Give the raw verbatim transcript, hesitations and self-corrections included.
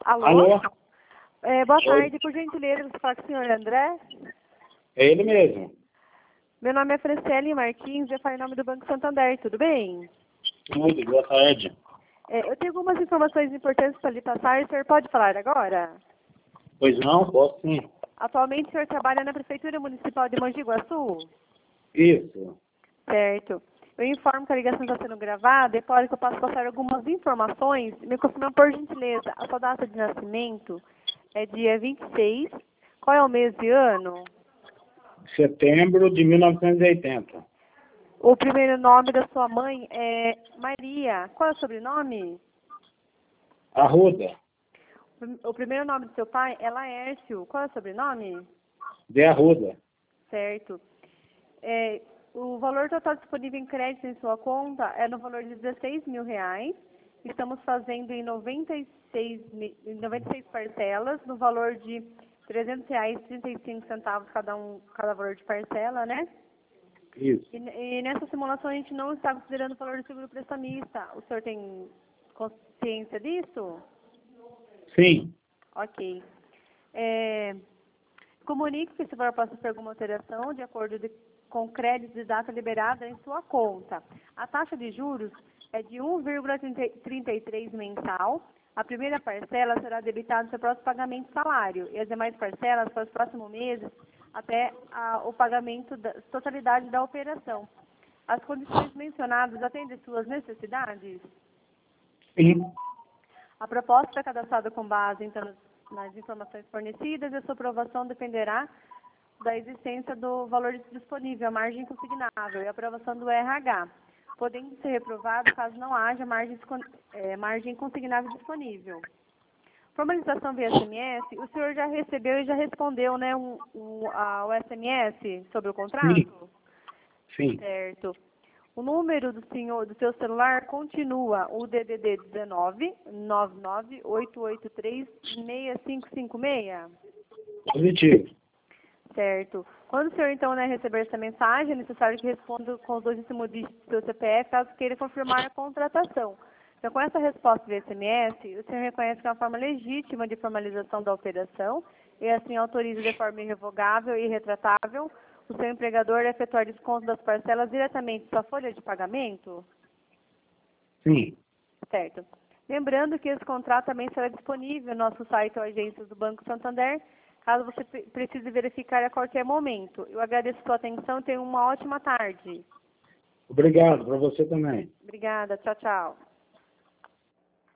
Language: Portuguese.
Alô? Alô? É, boa Oi. tarde, por gentileza, você fala com o senhor André? É ele mesmo. Meu nome é Franciele Martins, eu falo em nome do Banco Santander, tudo bem? Tudo, boa tarde. É, eu tenho algumas informações importantes para lhe passar, o senhor pode falar agora? Pois não, posso sim. Atualmente o senhor trabalha na Prefeitura Municipal de Mogi Guaçu? Isso. Certo. Eu informo que a ligação está sendo gravada e pode que eu possa passar algumas informações. Me confirma, por gentileza, a sua data de nascimento é dia vinte e seis. Qual é o mês e ano? Setembro de mil novecentos e oitenta. O primeiro nome da sua mãe é Maria. Qual é o sobrenome? Arruda. O primeiro nome do seu pai é Laércio. Qual é o sobrenome? De Arruda. Certo. É, o valor total disponível em crédito em sua conta é no valor de dezesseis mil reais. Estamos fazendo em noventa e seis, mi- em noventa e seis parcelas, no valor de trezentos reais e trinta e cinco centavos cada um, cada valor de parcela, né? Isso. E, e nessa simulação a gente não está considerando o valor do seguro prestamista. O senhor tem consciência disso? Sim. Ok. É, comunique que se for passar por alguma alteração de acordo de, com crédito de data liberada em sua conta. A taxa de juros é de um vírgula trinta e três mensal. A primeira parcela será debitada no seu próximo pagamento de salário e as demais parcelas para os próximos meses até a, o pagamento da totalidade da operação. As condições mencionadas atendem suas necessidades? Sim. A proposta é cadastrada com base então, nas, nas informações fornecidas e a sua aprovação dependerá da existência do valor disponível, a margem consignável e a aprovação do R H, podendo ser reprovado caso não haja margem, é, margem consignável disponível. Formalização via S M S, o senhor já recebeu e já respondeu, né, um, um, a, o S M S sobre o contrato? Sim. Sim. Certo. O número do senhor, do seu celular continua o D D D dezenove, nove nove oito oito três, seis cinco cinco seis? Positivo. Certo. Quando o senhor, então, né, receber essa mensagem, é necessário que responda com os dois últimos dígitos do seu C P F, caso queira confirmar a contratação. Então, com essa resposta via S M S, o senhor reconhece que é uma forma legítima de formalização da operação e, assim, autoriza de forma irrevogável e irretratável o seu empregador a efetuar desconto das parcelas diretamente em sua folha de pagamento? Sim. Certo. Lembrando que esse contrato também será disponível no nosso site ou agências do Banco Santander, caso você pre- precise verificar a qualquer momento. Eu agradeço a sua atenção e tenha uma ótima tarde. Obrigado. Para você também. Obrigada. Tchau, tchau.